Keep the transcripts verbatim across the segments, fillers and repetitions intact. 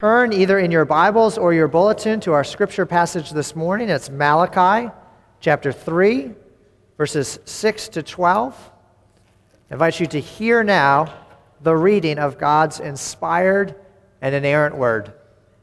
Turn either in your Bibles or your bulletin to our scripture passage this morning. It's Malachi chapter three, verses six to twelve. I invite you to hear now the reading of God's inspired and inerrant word.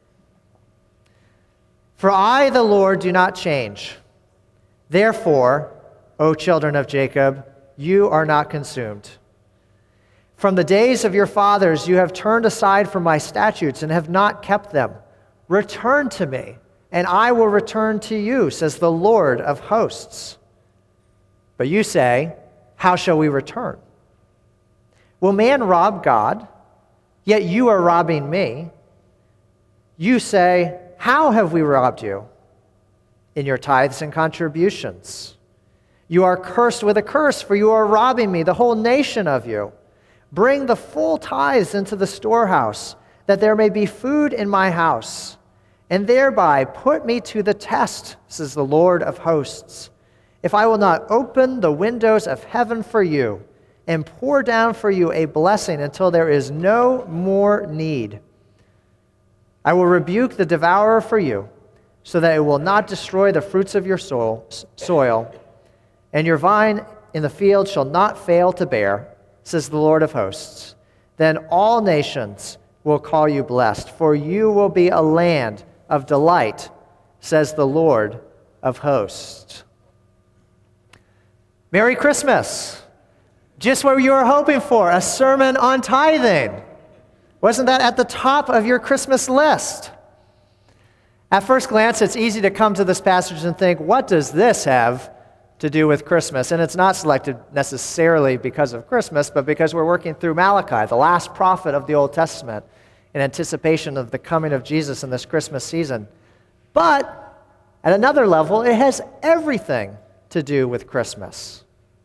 For I, the Lord, do not change. Therefore, O children of Jacob, you are not consumed. From the days of your fathers you have turned aside from my statutes and have not kept them. Return to me, and I will return to you, says the Lord of hosts. But you say, how shall we return? Will man rob God? Yet you are robbing me. You say, how have we robbed you? In your tithes and contributions. You are cursed with a curse, for you are robbing me, the whole nation of you. Bring the full tithes into the storehouse, that there may be food in my house, and thereby put me to the test, says the Lord of hosts, if I will not open the windows of heaven for you and pour down for you a blessing until there is no more need. I will rebuke the devourer for you, so that it will not destroy the fruits of your soil, soil, and your vine in the field shall not fail to bear, says the Lord of hosts. Then all nations will call you blessed, for you will be a land of delight, says the Lord of hosts. Merry Christmas! Just what you were hoping for, a sermon on tithing. Wasn't that at the top of your Christmas list? At first glance, it's easy to come to this passage and think, what does this have to do with Christmas? And it's not selected necessarily because of Christmas, but because we're working through Malachi, the last prophet of the Old Testament, in anticipation of the coming of Jesus in this Christmas season. But at another level, it has everything to do with Christmas.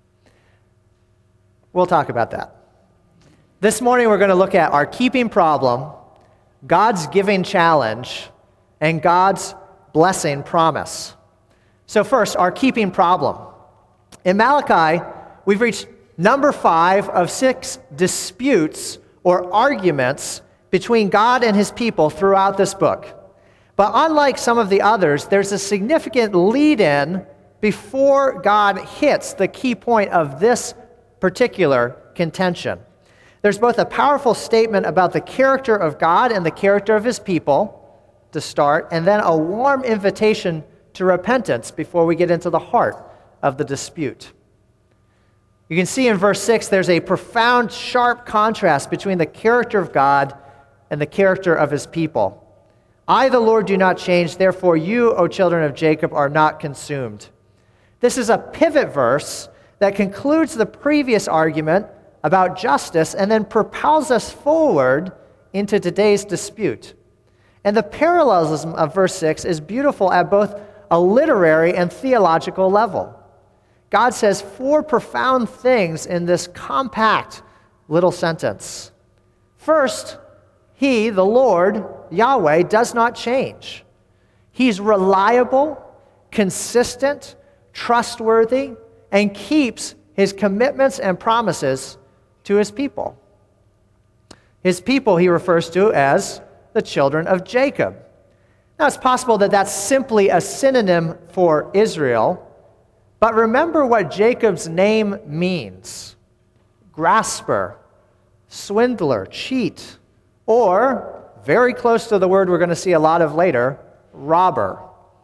We'll talk about that. This morning, we're going to look at our keeping problem, God's giving challenge, and God's blessing promise. So first, our keeping problem. In Malachi, we've reached number five of six disputes or arguments between God and his people throughout this book. But unlike some of the others, there's a significant lead-in before God hits the key point of this particular contention. There's both a powerful statement about the character of God and the character of his people to start, and then a warm invitation to repentance before we get into the heart of the dispute. You can see in verse six, there's a profound, sharp contrast between the character of God and the character of his people. I, the Lord, do not change, therefore you, O children of Jacob, are not consumed. This is a pivot verse that concludes the previous argument about justice and then propels us forward into today's dispute. And the parallelism of verse six is beautiful at both a literary and theological level. God says four profound things in this compact little sentence. First, he, the Lord, Yahweh, does not change. He's reliable, consistent, trustworthy, and keeps his commitments and promises to his people. His people he refers to as the children of Jacob. Now, it's possible that that's simply a synonym for Israel, but remember what Jacob's name means. Grasper, swindler, cheat, or, very close to the word we're going to see a lot of later, robber.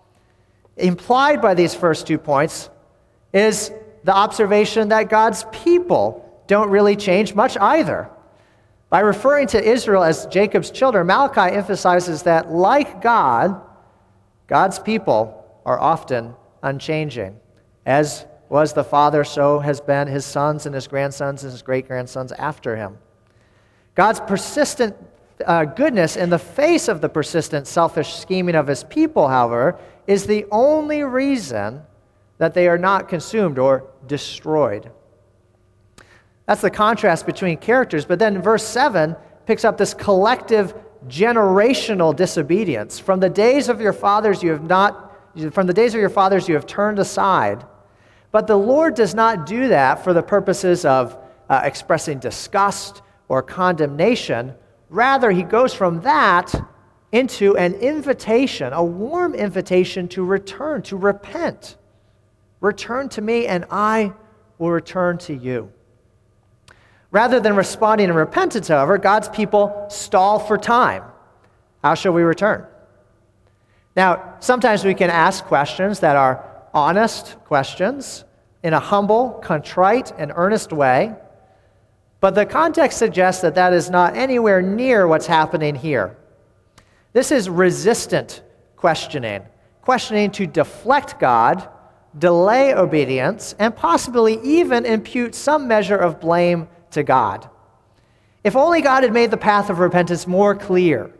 Implied by these first two points is the observation that God's people don't really change much either. By referring to Israel as Jacob's children, Malachi emphasizes that, like God, God's people are often unchanging. As was the Father, so has been his sons and his grandsons and his great-grandsons after him. God's persistent uh, goodness in the face of the persistent selfish scheming of his people, however, is the only reason that they are not consumed or destroyed. That's the contrast between characters. But then verse seven picks up this collective generational disobedience. From the days of your fathers you have not, from the days of your fathers you have turned aside. But the Lord does not do that for the purposes of uh, expressing disgust or condemnation. Rather, he goes from that into an invitation, a warm invitation to return, to repent. Return to me and I will return to you. Rather than responding in repentance, however, God's people stall for time. How shall we return? Now, sometimes we can ask questions that are honest questions in a humble, contrite, and earnest way, but the context suggests that that is not anywhere near what's happening here. This is resistant questioning, questioning to deflect God, delay obedience, and possibly even impute some measure of blame to God. If only God had made the path of repentance more clear.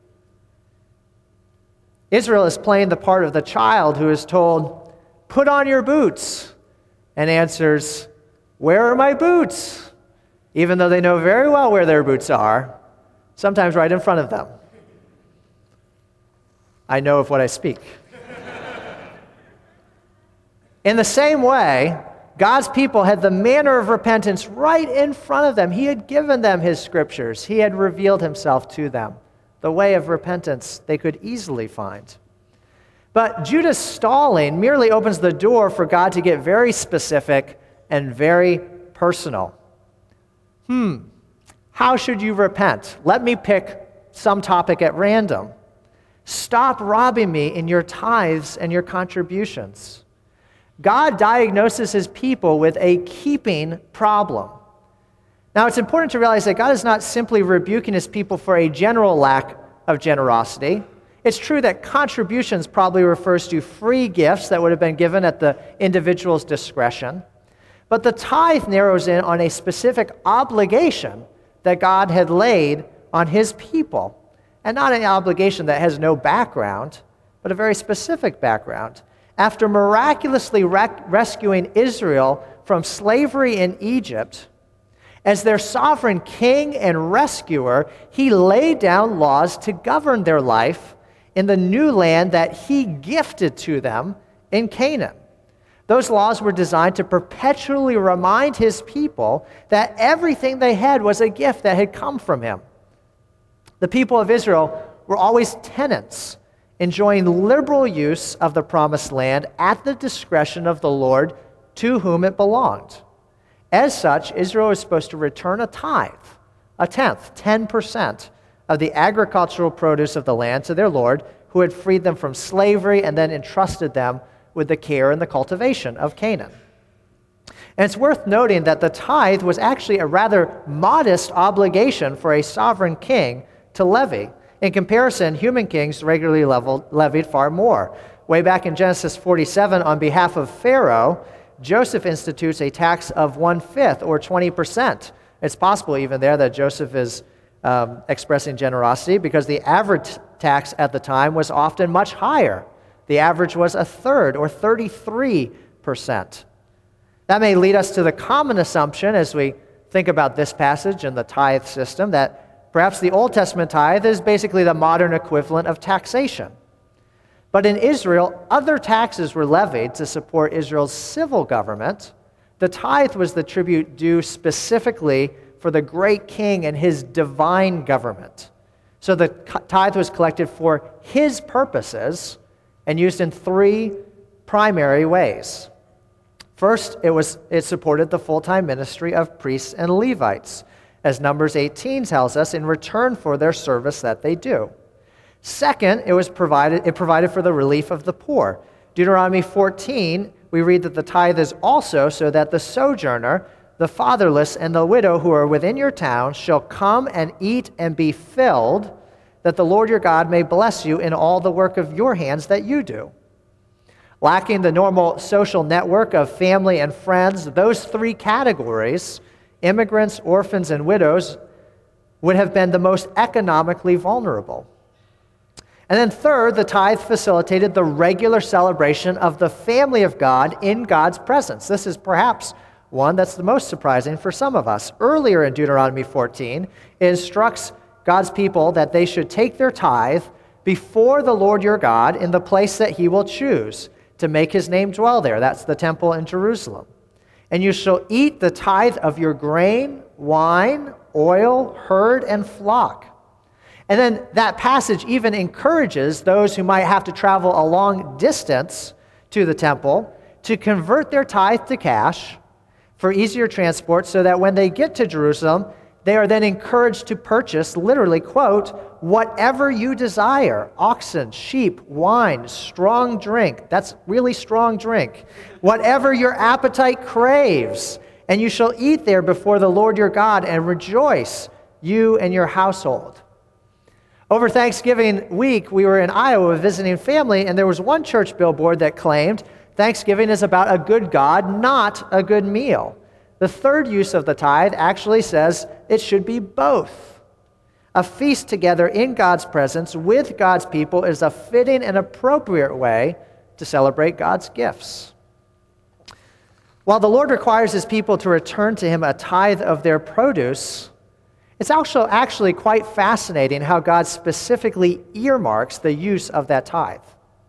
Israel is playing the part of the child who is told, "Put on your boots," and answers, "Where are my boots?" Even though they know very well where their boots are, sometimes right in front of them. I know of what I speak. In the same way, God's people had the manner of repentance right in front of them. He had given them his scriptures. He had revealed himself to them. The way of repentance they could easily find. But Judah's stalling merely opens the door for God to get very specific and very personal. Hmm, how should you repent? Let me pick some topic at random. Stop robbing me in your tithes and your contributions. God diagnoses his people with a keeping problem. Now, it's important to realize that God is not simply rebuking his people for a general lack of generosity. It's true that contributions probably refers to free gifts that would have been given at the individual's discretion. But the tithe narrows in on a specific obligation that God had laid on his people, and not an obligation that has no background, but a very specific background. After miraculously rec- rescuing Israel from slavery in Egypt, as their sovereign king and rescuer, he laid down laws to govern their life in the new land that he gifted to them in Canaan. Those laws were designed to perpetually remind his people that everything they had was a gift that had come from him. The people of Israel were always tenants, enjoying liberal use of the promised land at the discretion of the Lord to whom it belonged. As such, Israel was supposed to return a tithe, a tenth, ten percent of the agricultural produce of the land to their Lord, who had freed them from slavery and then entrusted them with the care and the cultivation of Canaan. And it's worth noting that the tithe was actually a rather modest obligation for a sovereign king to levy. In comparison, human kings regularly leveled, levied far more. Way back in Genesis forty-seven, on behalf of Pharaoh, Joseph institutes a tax of one-fifth, or twenty percent. It's possible even there that Joseph is um, expressing generosity, because the average tax at the time was often much higher. The average was a third, or thirty-three percent. That may lead us to the common assumption, as we think about this passage and the tithe system, that perhaps the Old Testament tithe is basically the modern equivalent of taxation. But in Israel, other taxes were levied to support Israel's civil government. The tithe was the tribute due specifically for the great king and his divine government. So the tithe was collected for his purposes and used in three primary ways. First, it was it supported the full-time ministry of priests and Levites, as Numbers eighteen tells us, in return for their service that they do. Second, it was provided it provided for the relief of the poor. Deuteronomy fourteen, we read that the tithe is also so that the sojourner, the fatherless, and the widow who are within your town shall come and eat and be filled, that the Lord your God may bless you in all the work of your hands that you do. Lacking the normal social network of family and friends, those three categories, immigrants, orphans, and widows, would have been the most economically vulnerable. And then third, the tithe facilitated the regular celebration of the family of God in God's presence. This is perhaps one that's the most surprising for some of us. Earlier in Deuteronomy fourteen, it instructs God's people that they should take their tithe before the Lord your God in the place that he will choose to make his name dwell there. That's the temple in Jerusalem. And you shall eat the tithe of your grain, wine, oil, herd, and flock. And then that passage even encourages those who might have to travel a long distance to the temple to convert their tithe to cash for easier transport so that when they get to Jerusalem, they are then encouraged to purchase, literally, quote, whatever you desire, oxen, sheep, wine, strong drink. That's really strong drink. Whatever your appetite craves, and you shall eat there before the Lord your God and rejoice, you and your household. Over Thanksgiving week, we were in Iowa visiting family, and there was one church billboard that claimed Thanksgiving is about a good God, not a good meal. The third use of the tithe actually says it should be both. A feast together in God's presence with God's people is a fitting and appropriate way to celebrate God's gifts. While the Lord requires his people to return to him a tithe of their produce, it's also actually quite fascinating how God specifically earmarks the use of that tithe.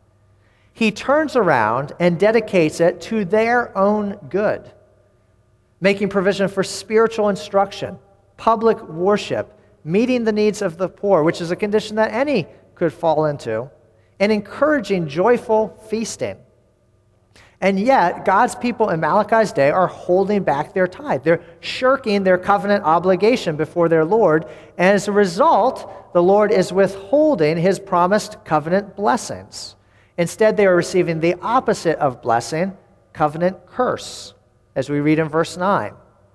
He turns around and dedicates it to their own good, making provision for spiritual instruction, public worship, meeting the needs of the poor, which is a condition that any could fall into, and encouraging joyful feasting. And yet, God's people in Malachi's day are holding back their tithe. They're shirking their covenant obligation before their Lord, and as a result, the Lord is withholding his promised covenant blessings. Instead, they are receiving the opposite of blessing, covenant curse, as we read in verse nine.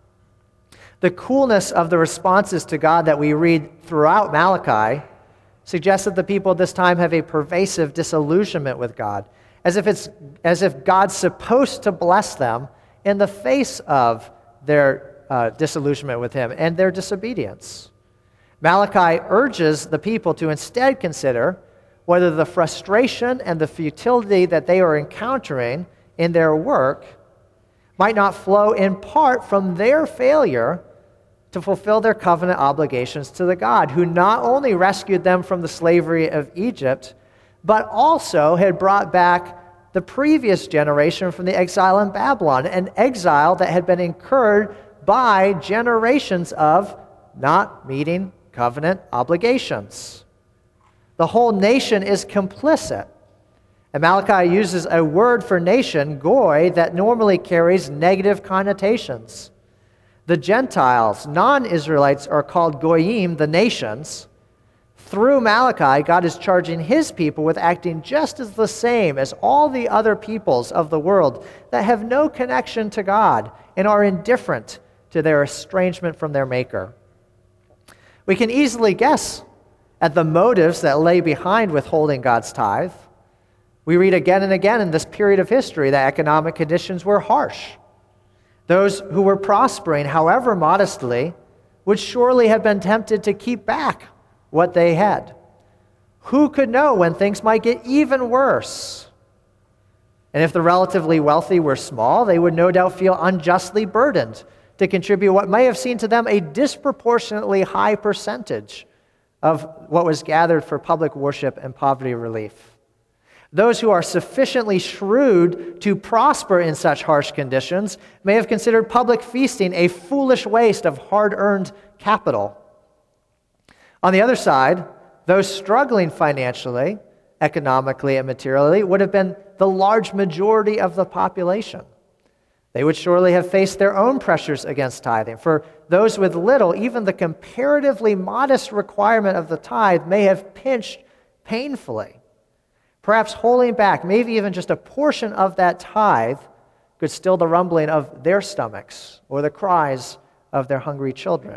The coolness of the responses to God that we read throughout Malachi suggests that the people at this time have a pervasive disillusionment with God, as if it's as if God's supposed to bless them in the face of their uh, disillusionment with him and their disobedience. Malachi urges the people to instead consider whether the frustration and the futility that they are encountering in their work might not flow in part from their failure to fulfill their covenant obligations to the God who not only rescued them from the slavery of Egypt, but also had brought back the previous generation from the exile in Babylon, an exile that had been incurred by generations of not meeting covenant obligations. The whole nation is complicit. And Malachi uses a word for nation, goy, that normally carries negative connotations. The Gentiles, non-Israelites, are called goyim, the nations. Through Malachi, God is charging his people with acting just as the same as all the other peoples of the world that have no connection to God and are indifferent to their estrangement from their Maker. We can easily guess at the motives that lay behind withholding God's tithe. We read again and again in this period of history that economic conditions were harsh. Those who were prospering, however modestly, would surely have been tempted to keep back what they had. Who could know when things might get even worse? And if the relatively wealthy were small, they would no doubt feel unjustly burdened to contribute what may have seemed to them a disproportionately high percentage of what was gathered for public worship and poverty relief. Those who are sufficiently shrewd to prosper in such harsh conditions may have considered public feasting a foolish waste of hard-earned capital. On the other side, those struggling financially, economically, and materially would have been the large majority of the population. They would surely have faced their own pressures against tithing. For those with little, even the comparatively modest requirement of the tithe may have pinched painfully. Perhaps holding back, maybe even just a portion of that tithe, could still the rumbling of their stomachs or the cries of their hungry children.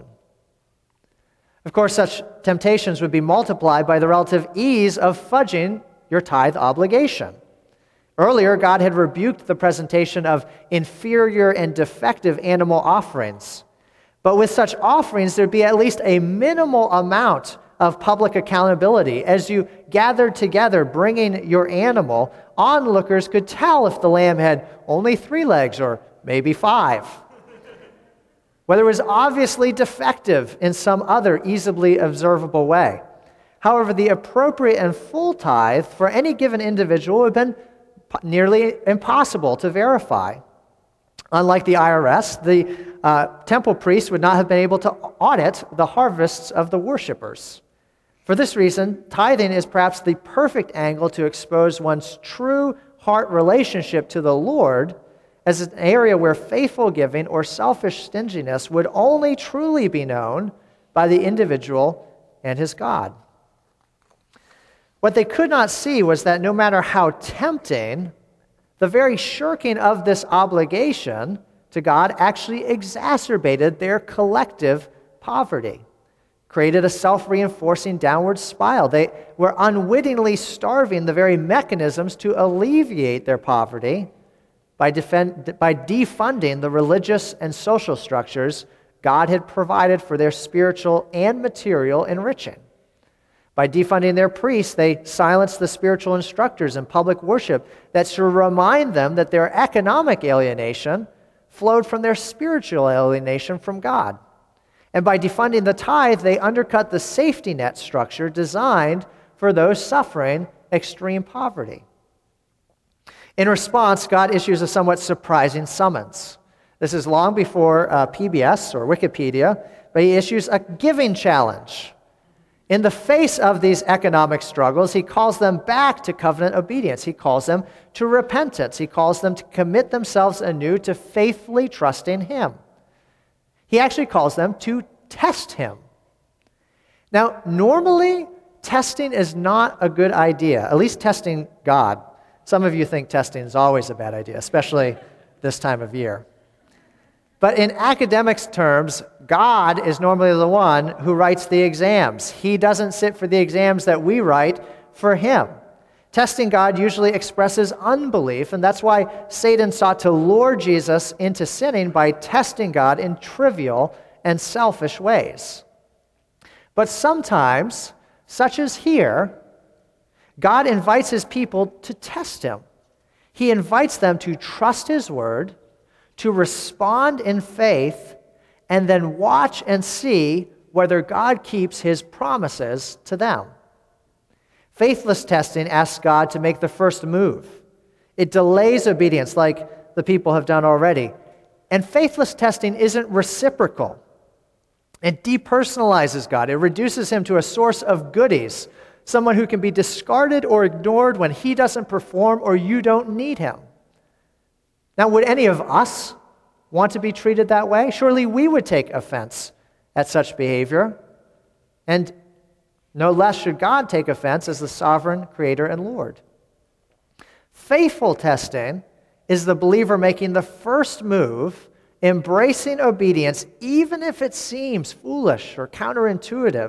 Of course, such temptations would be multiplied by the relative ease of fudging your tithe obligation. Earlier, God had rebuked the presentation of inferior and defective animal offerings. But with such offerings, there'd be at least a minimal amount of public accountability. As you gathered together bringing your animal, onlookers could tell if the lamb had only three legs or maybe five, whether it was obviously defective in some other easily observable way. However, the appropriate and full tithe for any given individual would have been nearly impossible to verify. Unlike the I R S, the uh, temple priest would not have been able to audit the harvests of the worshipers. For this reason, tithing is perhaps the perfect angle to expose one's true heart relationship to the Lord as an area where faithful giving or selfish stinginess would only truly be known by the individual and his God. What they could not see was that no matter how tempting, the very shirking of this obligation to God actually exacerbated their collective poverty, created a self-reinforcing downward spiral. They were unwittingly starving the very mechanisms to alleviate their poverty by, defend, by defunding the religious and social structures God had provided for their spiritual and material enriching. By defunding their priests, they silenced the spiritual instructors in public worship that should remind them that their economic alienation flowed from their spiritual alienation from God. And by defunding the tithe, they undercut the safety net structure designed for those suffering extreme poverty. In response, God issues a somewhat surprising summons. This is long before uh, P B S or Wikipedia, but he issues a giving challenge. In the face of these economic struggles, he calls them back to covenant obedience. He calls them to repentance. He calls them to commit themselves anew to faithfully trusting him. He actually calls them to test him. Now, normally, testing is not a good idea, at least testing God. Some of you think testing is always a bad idea, especially this time of year. But in academics terms, God is normally the one who writes the exams. He doesn't sit for the exams that we write for him. Testing God usually expresses unbelief, and that's why Satan sought to lure Jesus into sinning by testing God in trivial and selfish ways. But sometimes, such as here, God invites his people to test him. He invites them to trust his word, to respond in faith, and then watch and see whether God keeps his promises to them. Faithless testing asks God to make the first move. It delays obedience like the people have done already. And faithless testing isn't reciprocal. It depersonalizes God. It reduces him to a source of goodies, someone who can be discarded or ignored when he doesn't perform or you don't need him. Now, would any of us want to be treated that way? Surely we would take offense at such behavior. And no less should God take offense as the sovereign creator and Lord. Faithful testing is the believer making the first move, embracing obedience, even if it seems foolish or counterintuitive.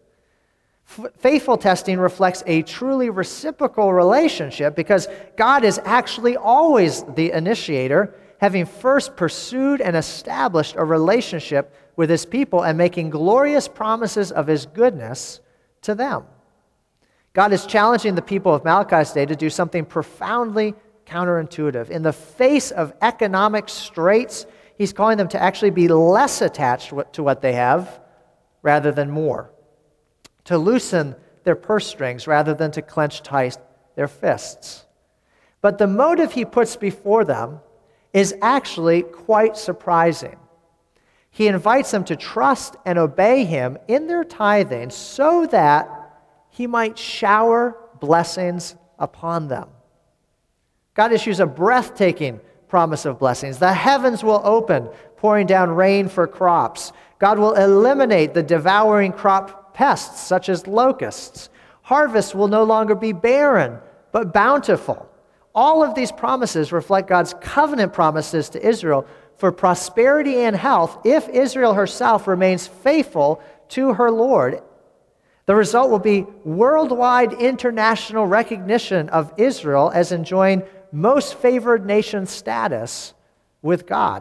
Faithful testing reflects a truly reciprocal relationship because God is actually always the initiator, having first pursued and established a relationship with his people and making glorious promises of his goodness to them. God is challenging the people of Malachi's day to do something profoundly counterintuitive. In the face of economic straits, he's calling them to actually be less attached to what they have rather than more, to loosen their purse strings rather than to clench tight their fists. But the motive he puts before them is actually quite surprising. He invites them to trust and obey him in their tithing so that he might shower blessings upon them. God issues a breathtaking promise of blessings. The heavens will open, pouring down rain for crops. God will eliminate the devouring crop pests such as locusts. Harvests will no longer be barren, but bountiful. All of these promises reflect God's covenant promises to Israel for prosperity and health if Israel herself remains faithful to her Lord. The result will be worldwide international recognition of Israel as enjoying most favored nation status with God.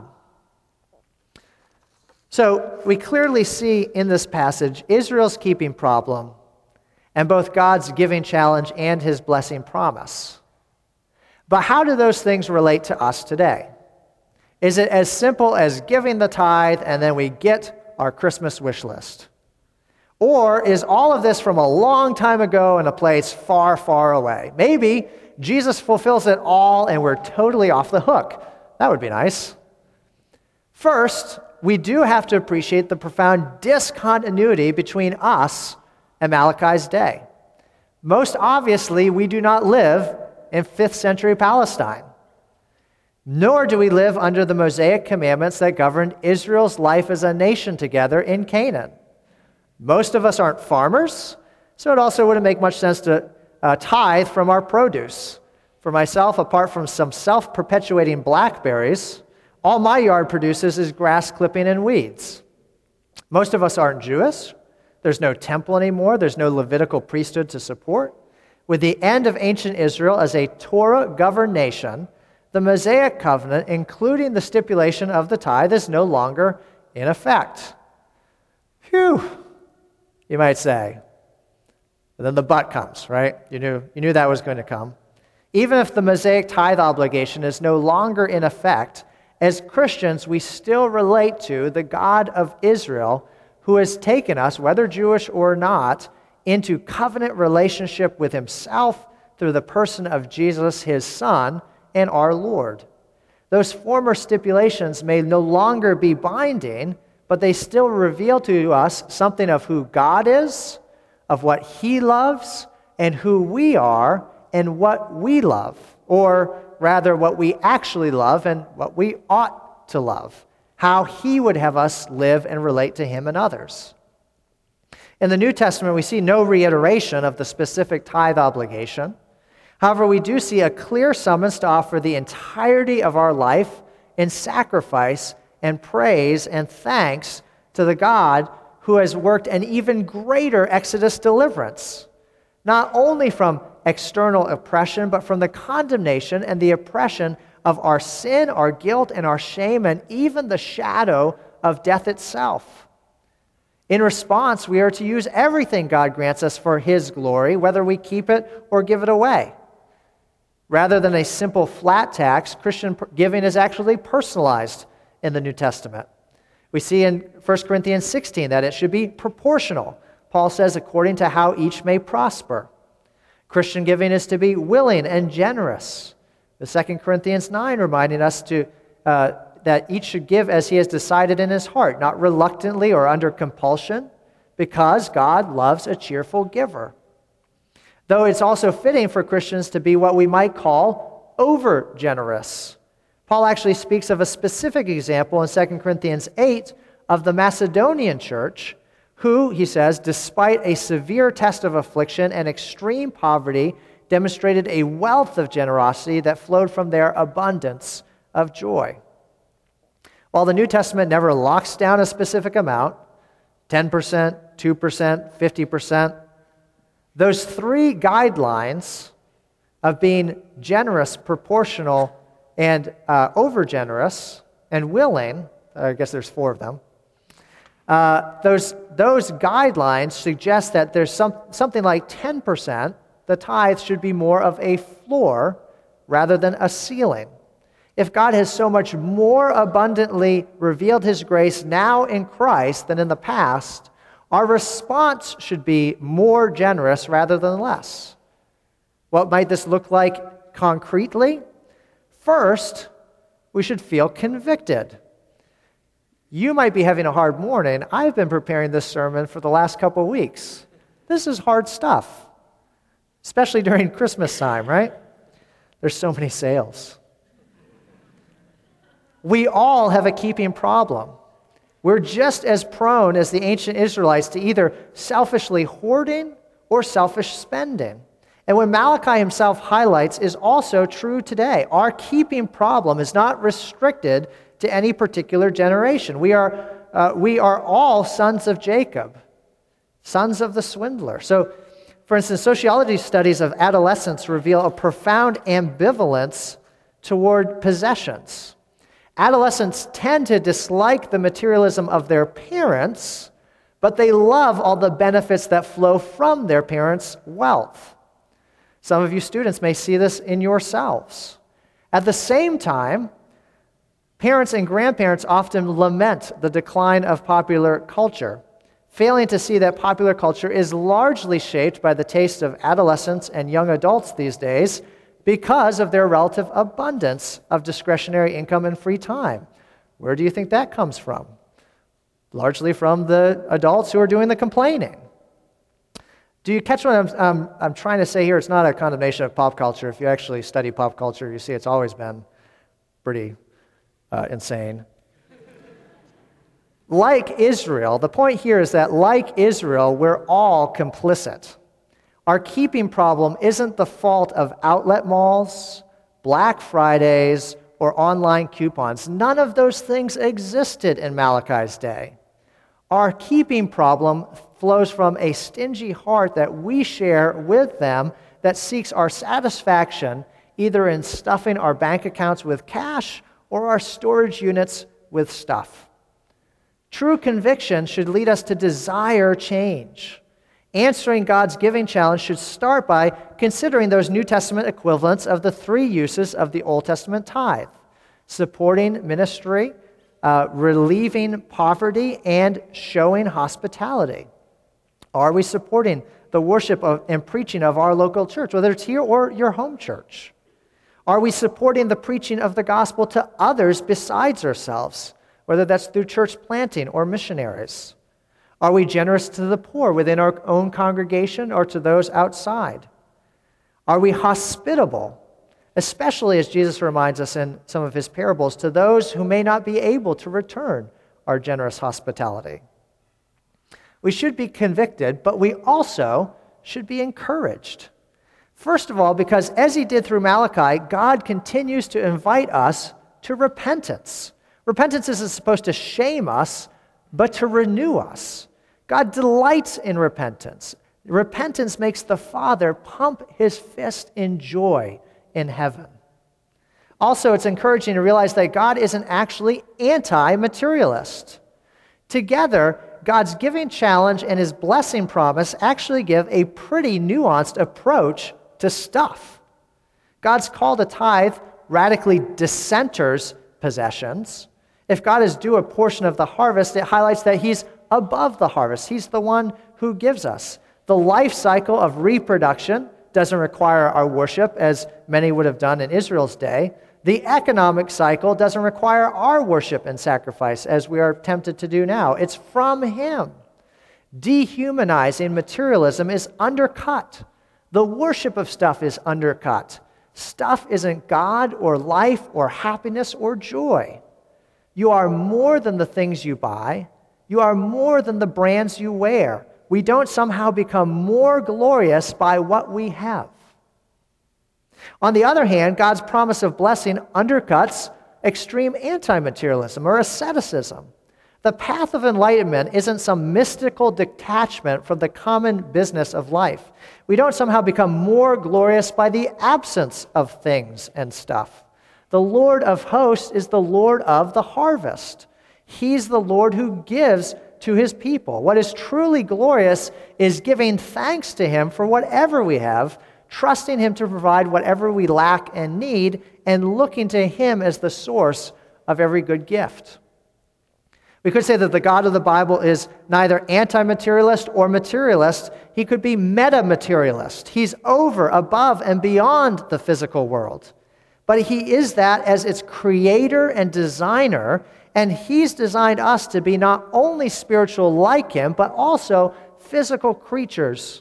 So we clearly see in this passage Israel's keeping problem and both God's giving challenge and his blessing promise. But how do those things relate to us today? Is it as simple as giving the tithe and then we get our Christmas wish list? Or is all of this from a long time ago in a place far, far away? Maybe Jesus fulfills it all and we're totally off the hook. That would be nice. First, we do have to appreciate the profound discontinuity between us in Malachi's day. Most obviously, we do not live in fifth century Palestine, nor do we live under the Mosaic commandments that governed Israel's life as a nation together in Canaan. Most of us aren't farmers, so it also wouldn't make much sense to uh, tithe from our produce. For myself, apart from some self-perpetuating blackberries, all my yard produces is grass clipping and weeds. Most of us aren't Jewish. There's no temple anymore. There's no Levitical priesthood to support. With the end of ancient Israel as a Torah-governed nation, the Mosaic covenant, including the stipulation of the tithe, is no longer in effect. Phew, you might say. But then the but comes, right? You knew, you knew that was going to come. Even if the Mosaic tithe obligation is no longer in effect, as Christians, we still relate to the God of Israel who has taken us, whether Jewish or not, into covenant relationship with himself through the person of Jesus, his Son, and our Lord. Those former stipulations may no longer be binding, but they still reveal to us something of who God is, of what he loves, and who we are, and what we love, or rather what we actually love and what we ought to love, how he would have us live and relate to him and others. In the New Testament, we see no reiteration of the specific tithe obligation. However, we do see a clear summons to offer the entirety of our life in sacrifice and praise and thanks to the God who has worked an even greater Exodus deliverance, not only from external oppression, but from the condemnation and the oppression of our sin, our guilt, and our shame, and even the shadow of death itself. In response, we are to use everything God grants us for his glory, whether we keep it or give it away. Rather than a simple flat tax, Christian giving is actually personalized in the New Testament. We see in First Corinthians sixteen that it should be proportional. Paul says, according to how each may prosper. Christian giving is to be willing and generous. The Second Corinthians nine reminding us to uh, that each should give as he has decided in his heart, not reluctantly or under compulsion, because God loves a cheerful giver. Though it's also fitting for Christians to be what we might call over-generous. Paul actually speaks of a specific example in Second Corinthians eight of the Macedonian church, who, he says, despite a severe test of affliction and extreme poverty, demonstrated a wealth of generosity that flowed from their abundance of joy. While the New Testament never locks down a specific amount, ten percent, two percent, fifty percent, those three guidelines of being generous, proportional, and uh, over-generous, and willing, I guess there's four of them, uh, those, those guidelines suggest that there's some, something like ten percent, the tithe should be more of a floor rather than a ceiling. If God has so much more abundantly revealed his grace now in Christ than in the past, our response should be more generous rather than less. What might this look like concretely? First, we should feel convicted. You might be having a hard morning. I've been preparing this sermon for the last couple of weeks. This is hard stuff, especially during Christmas time, right? There's so many sales. We all have a keeping problem. We're just as prone as the ancient Israelites to either selfishly hoarding or selfish spending. And what Malachi himself highlights is also true today. Our keeping problem is not restricted to any particular generation. We are, uh, we are all sons of Jacob, sons of the swindler. So, for instance, sociology studies of adolescence reveal a profound ambivalence toward possessions. Adolescents tend to dislike the materialism of their parents, but they love all the benefits that flow from their parents' wealth. Some of you students may see this in yourselves. At the same time, parents and grandparents often lament the decline of popular culture, failing to see that popular culture is largely shaped by the taste of adolescents and young adults these days because of their relative abundance of discretionary income and free time. Where do you think that comes from? Largely from the adults who are doing the complaining. Do you catch what I'm, um, I'm trying to say here? It's not a condemnation of pop culture. If you actually study pop culture, you see it's always been pretty uh, insane. Like Israel, the point here is that like Israel, we're all complicit. Our keeping problem isn't the fault of outlet malls, Black Fridays, or online coupons. None of those things existed in Malachi's day. Our keeping problem flows from a stingy heart that we share with them that seeks our satisfaction either in stuffing our bank accounts with cash or our storage units with stuff. True conviction should lead us to desire change. Answering God's giving challenge should start by considering those New Testament equivalents of the three uses of the Old Testament tithe: supporting ministry, uh, relieving poverty, and showing hospitality. Are we supporting the worship of, and preaching of our local church, whether it's here or your home church? Are we supporting the preaching of the gospel to others besides ourselves, whether that's through church planting or missionaries? Are we generous to the poor within our own congregation or to those outside? Are we hospitable, especially as Jesus reminds us in some of his parables, to those who may not be able to return our generous hospitality? We should be convicted, but we also should be encouraged. First of all, because as he did through Malachi, God continues to invite us to repentance. Repentance isn't supposed to shame us, but to renew us. God delights in repentance. Repentance makes the Father pump his fist in joy in heaven. Also, it's encouraging to realize that God isn't actually anti-materialist. Together, God's giving challenge and his blessing promise actually give a pretty nuanced approach to stuff. God's call to tithe radically decenters possessions. If God is due a portion of the harvest, it highlights that he's above the harvest. He's the one who gives us. The life cycle of reproduction doesn't require our worship, as many would have done in Israel's day. The economic cycle doesn't require our worship and sacrifice, as we are tempted to do now. It's from him. Dehumanizing materialism is undercut. The worship of stuff is undercut. Stuff isn't God or life or happiness or joy. You are more than the things you buy. You are more than the brands you wear. We don't somehow become more glorious by what we have. On the other hand, God's promise of blessing undercuts extreme anti-materialism or asceticism. The path of enlightenment isn't some mystical detachment from the common business of life. We don't somehow become more glorious by the absence of things and stuff. The Lord of hosts is the Lord of the harvest. He's the Lord who gives to his people. What is truly glorious is giving thanks to him for whatever we have, trusting him to provide whatever we lack and need, and looking to him as the source of every good gift. We could say that the God of the Bible is neither anti-materialist or materialist. He could be meta-materialist. He's over, above, and beyond the physical world. But he is that as its creator and designer, and he's designed us to be not only spiritual like him, but also physical creatures,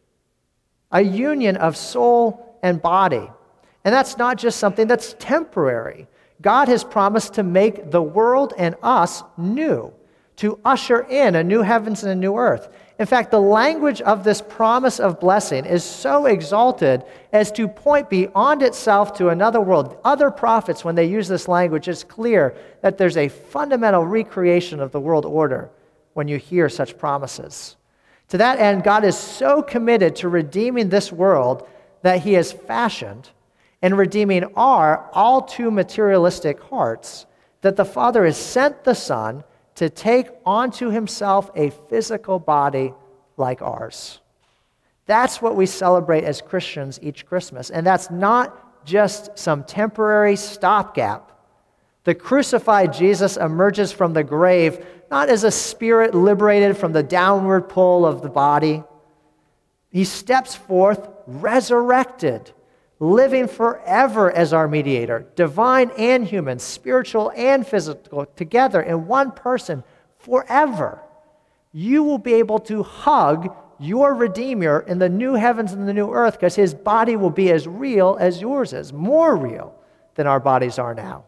a union of soul and body. And that's not just something that's temporary. God has promised to make the world and us new, to usher in a new heavens and a new earth. In fact, the language of this promise of blessing is so exalted as to point beyond itself to another world. Other prophets, when they use this language, it's clear that there's a fundamental recreation of the world order when you hear such promises. To that end, God is so committed to redeeming this world that he has fashioned and redeeming our all too materialistic hearts that the Father has sent the Son to take onto himself a physical body like ours. That's what we celebrate as Christians each Christmas. And that's not just some temporary stopgap. The crucified Jesus emerges from the grave not as a spirit liberated from the downward pull of the body. He steps forth resurrected, living forever as our mediator, divine and human, spiritual and physical, together in one person forever. You will be able to hug your Redeemer in the new heavens and the new earth, because his body will be as real as yours is, more real than our bodies are now.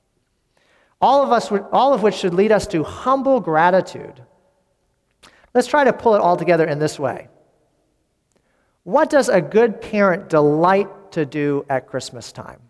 All of us, all of which should lead us to humble gratitude. Let's try to pull it all together in this way. What does a good parent delight to do at Christmas time?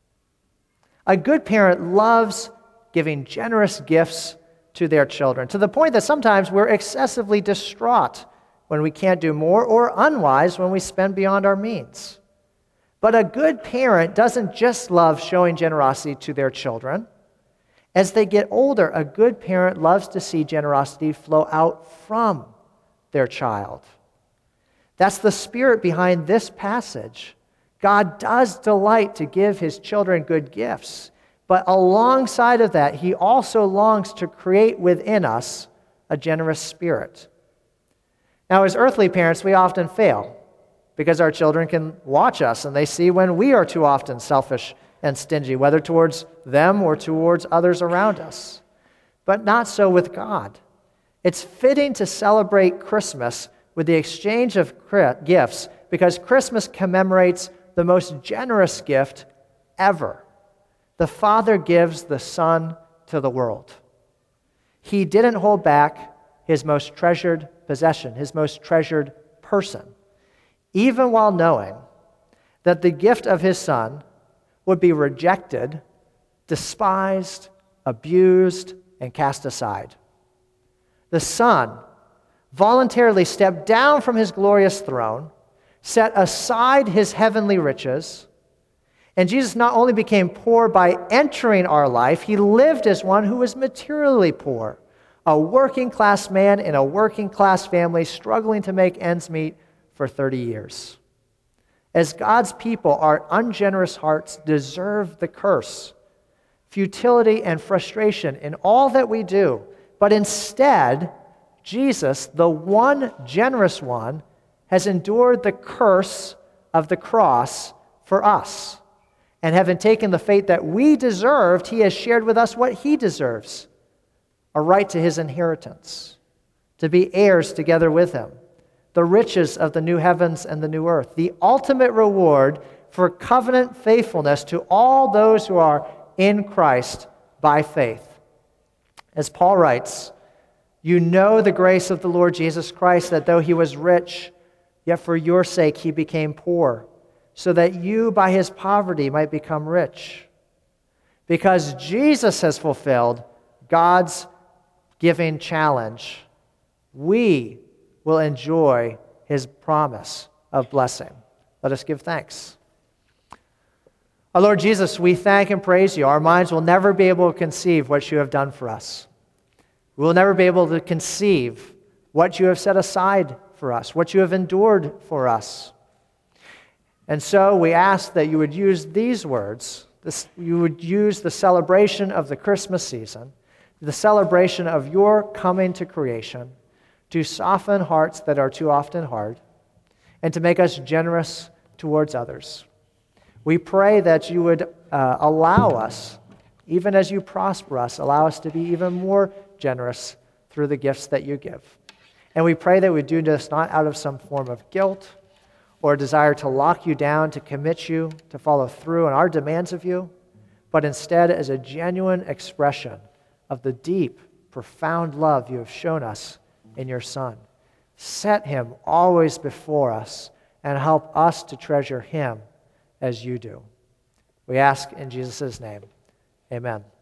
A good parent loves giving generous gifts to their children, to the point that sometimes we're excessively distraught when we can't do more, or unwise when we spend beyond our means. But a good parent doesn't just love showing generosity to their children. As they get older, a good parent loves to see generosity flow out from their child. That's the spirit behind this passage. God does delight to give his children good gifts, but alongside of that, he also longs to create within us a generous spirit. Now, as earthly parents, we often fail because our children can watch us and they see when we are too often selfish and stingy, whether towards them or towards others around us. But not so with God. It's fitting to celebrate Christmas with the exchange of gifts because Christmas commemorates the most generous gift ever. The Father gives the Son to the world. He didn't hold back his most treasured possession, his most treasured person, even while knowing that the gift of his Son would be rejected, despised, abused, and cast aside. The Son voluntarily stepped down from his glorious throne, set aside his heavenly riches, and Jesus not only became poor by entering our life, he lived as one who was materially poor, a working-class man in a working-class family struggling to make ends meet for thirty years. As God's people, our ungenerous hearts deserve the curse, futility, and frustration in all that we do. But instead, Jesus, the one generous one, has endured the curse of the cross for us. And having taken the fate that we deserved, he has shared with us what he deserves, a right to his inheritance, to be heirs together with him, the riches of the new heavens and the new earth, the ultimate reward for covenant faithfulness to all those who are in Christ by faith. As Paul writes, you know the grace of the Lord Jesus Christ, that though he was rich, yet for your sake he became poor, so that you by his poverty might become rich. Because Jesus has fulfilled God's giving challenge, we will enjoy his promise of blessing. Let us give thanks. Our Lord Jesus, we thank and praise you. Our minds will never be able to conceive what you have done for us. We will never be able to conceive what you have set aside for us, what you have endured for us. And so we ask that you would use these words, this, you would use the celebration of the Christmas season, the celebration of your coming to creation, to soften hearts that are too often hard, and to make us generous towards others. We pray that you would uh, allow us, even as you prosper us, allow us to be even more generous through the gifts that you give. And we pray that we do this not out of some form of guilt or a desire to lock you down, to commit you, to follow through on our demands of you, but instead as a genuine expression of the deep, profound love you have shown us in your Son. Set him always before us and help us to treasure him as you do. We ask in Jesus' name, amen.